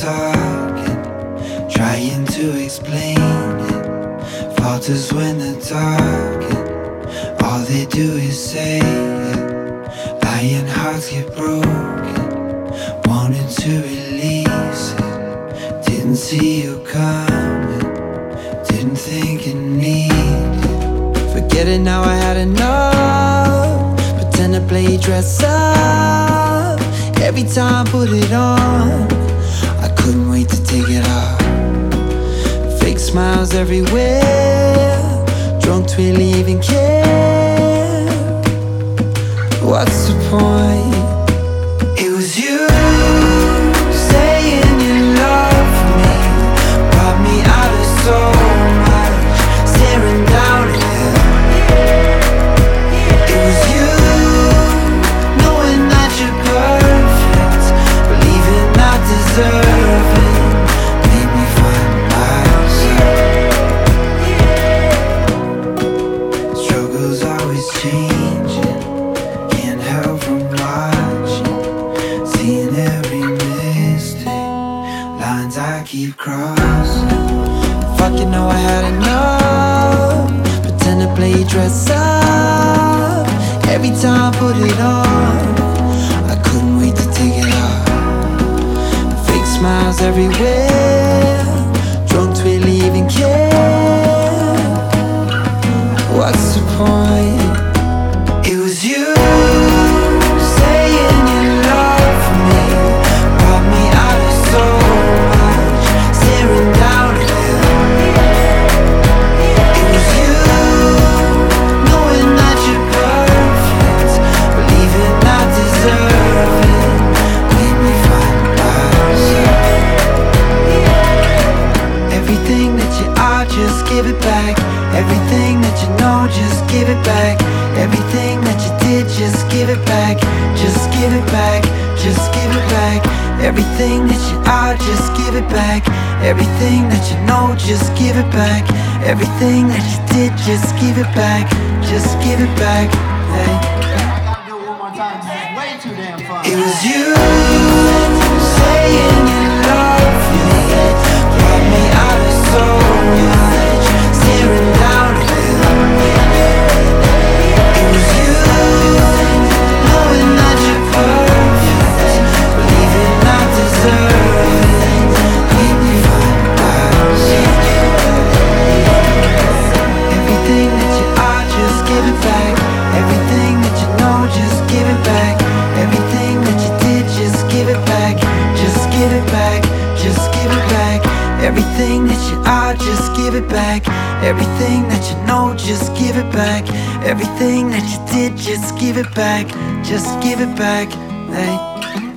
talking, trying to explain it. Falters when they're talking, all they do is say it. Lying hearts get broken, wanted to release it. Didn't see you coming, didn't think you needed it. Forget it now, I had enough. Pretend to play dress up. Every time put it on, I couldn't wait to take it off. Fake smiles everywhere, drunk to really even care. What's the point? It was you saying you love me, brought me out of so much, staring down at you. It was you knowing that you're perfect, believing not deserving, made me find myself. Struggles always changing, can't help from watching, seeing every mistake, lines I keep crossing. Fuck, you know I had enough. Pretend to play dress up. Every time put it on, I couldn't wait to take it off. Fake smiles everywhere, drunk to really even care. What's the point? It was you saying you love me, brought me out of so much, staring down at you. It was you knowing that you're perfect, believing not deserving, made me find myself. Everything that you are, just give it back. Everything that you know, just give it back. Everything that you did, just give it back. Just give it back, just give it back. Everything that you are, just give it back. Everything that you know, just give it back. Everything that you did, just give it back. Just give it back. Hey. I gotta do it one more time. This is way too damn fun. It was you saying you love me, brought me out of so much, staring down at you. It was you knowing that you're perfect, believing not deserving, made me find myself. Everything that you are, just give it back. Everything that you know, just give it back. Everything that you did, just give it back. Just give it back, just give it back. Everything that you are, just give it back. Everything that you know, just give it back. Everything that you did, just give it back. Just give it back. Hey.